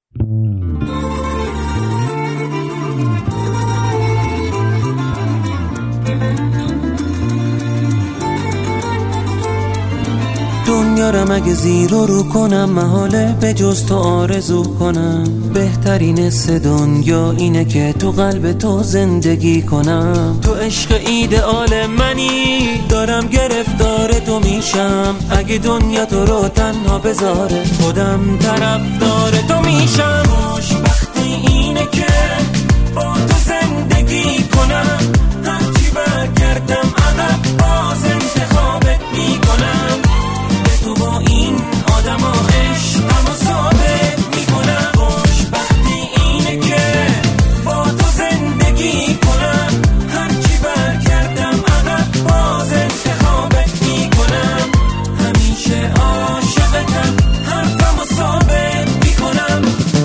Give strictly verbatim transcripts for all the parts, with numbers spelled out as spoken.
دنیا رو مگه زیر و رو کنم، محاله به جز تو آرزو کنم. بهترین حس دنیا اینه که تو قلب تو زندگی کنم. تو عشق ایدئال منی، دارم گرفتار تو میشم. اگه دنیا تو رو تنها بذاره، خودم طرفدار تو میشم. خوشبختی اینه که با تو زندگی کنم. هرچی برگردم عقب باز انتخابت میکنم. تو با این آدم ها عشقمو ثابت میکنم. خوشبختی اینه که با تو زندگی کنم. هرچی برگردم عقب باز انتخابت میکنم. همیشه عاشقتم، حرفمو ثابت میکنم.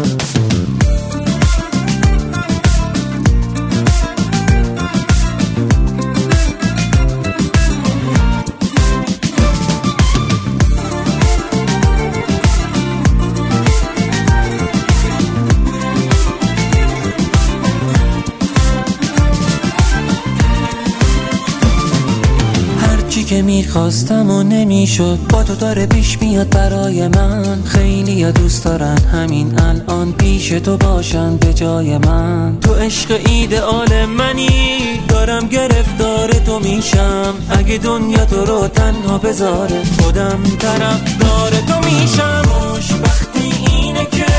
چی که میخواستم و نمیشد، با تو داره پیش میاد برای من. خیلی یا دوست دارن همین الان پیش تو باشن به جای من. تو عشق ایدئال منی، دارم گرفتار تو میشم. اگه دنیا تو رو تنها بذاره، خودم طرفدار تو میشم. خوشبختی اینه که